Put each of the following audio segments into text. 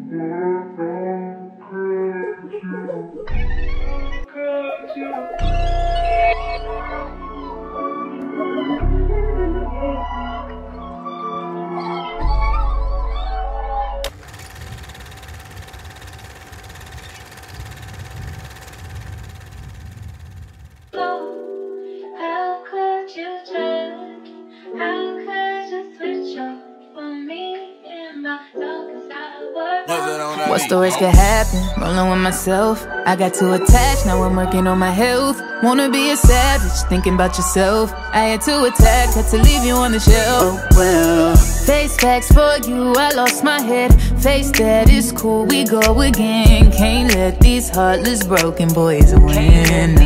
What stories could happen? Rolling with myself. I got too attached, now I'm working on my health. Wanna be a savage, thinking about yourself. I had to attack, had to leave you on the shelf. Oh well. Face facts for you, I lost my head. Face that, it's cool, we go again. Can't let these heartless broken boys win.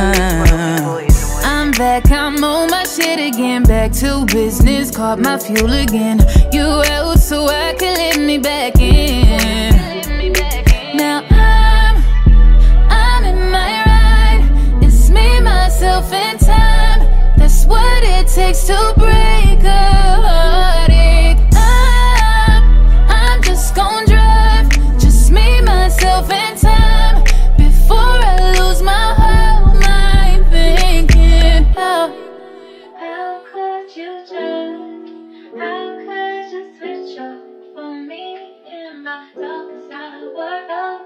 I'm back, I'm on my shit again. Back to business, caught my fuel again. You out so I can let me back in. Now I'm in my ride. It's me, myself, and time. That's what it takes to break a heartache. I'm just gon' drive. Just me, myself, and time. Before I lose my whole mind thinking, how could you turn? How could you switch up for me in my darkest hour?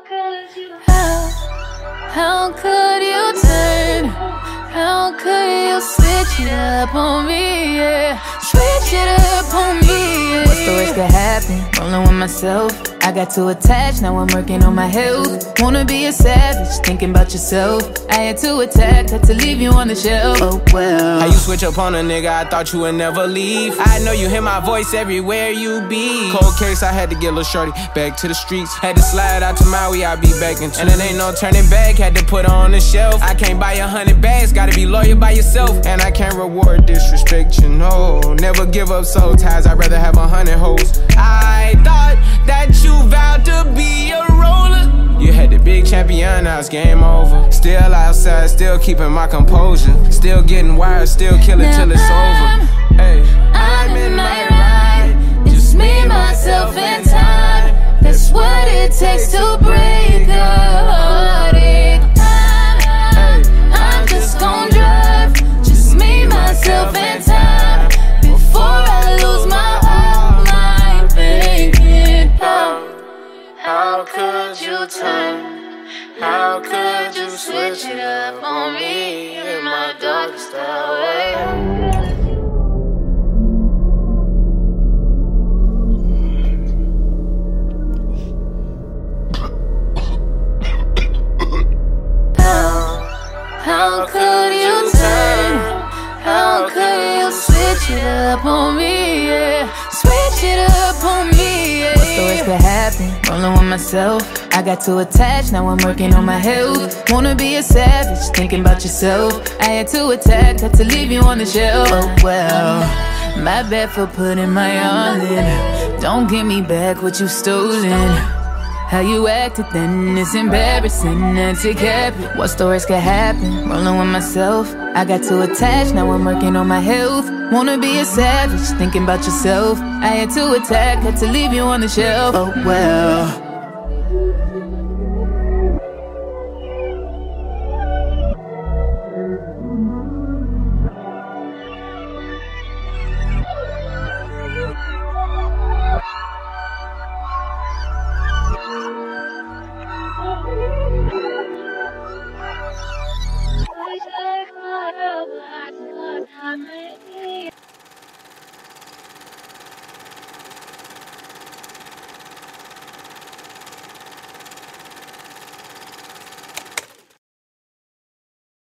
How could you turn? How could you switch it up on me, yeah? Switch it up on me, yeah. What stories could happen? Rolling with myself. I got too attached, now I'm working on my health. Wanna be a savage, thinking about yourself. I had to attack, had to leave you on the shelf. Oh well. How you switch up on a nigga, I thought you would never leave. I know you hear my voice everywhere you be. Cold case, I had to get Lil' Shorty back to the streets. Had to slide out to Maui, I be back in 2 And it ain't no turning back, had to put her on the shelf. I can't buy 100 bags, gotta be loyal by yourself. And I can't reward disrespect, you know. Never give up soul ties, I'd rather have 100 hoes. I thought that you vowed to be a roller. You had the big champion, now it's game over. Still outside, still keeping my composure. Still getting wired, still killing till it's over. Hey, I'm in my ride. Just me, myself, and time. That's what it takes to break a heartache. I'm just gon' drive. Just me, myself, and time. Before I lose my whole mind thinking, how could you turn? How could you switch it up on me in my darkest hour? How could you turn? How could you switch it up on me, yeah? Switch it up on me, yeah. What stories could happen? Rolling with myself. I got too attached, now I'm working on my health. Wanna be a savage, thinking about yourself. I had to attack, had to leave you on the shelf. Oh well, my bad for putting my all in. Don't give me back what you stolen. How you acted then, it's embarrassing, that's it happened. What stories could happen? Rolling with myself. I got too attached, now I'm working on my health. Wanna be a savage, thinking about yourself. I had to attack, had to leave you on the shelf. Oh well. I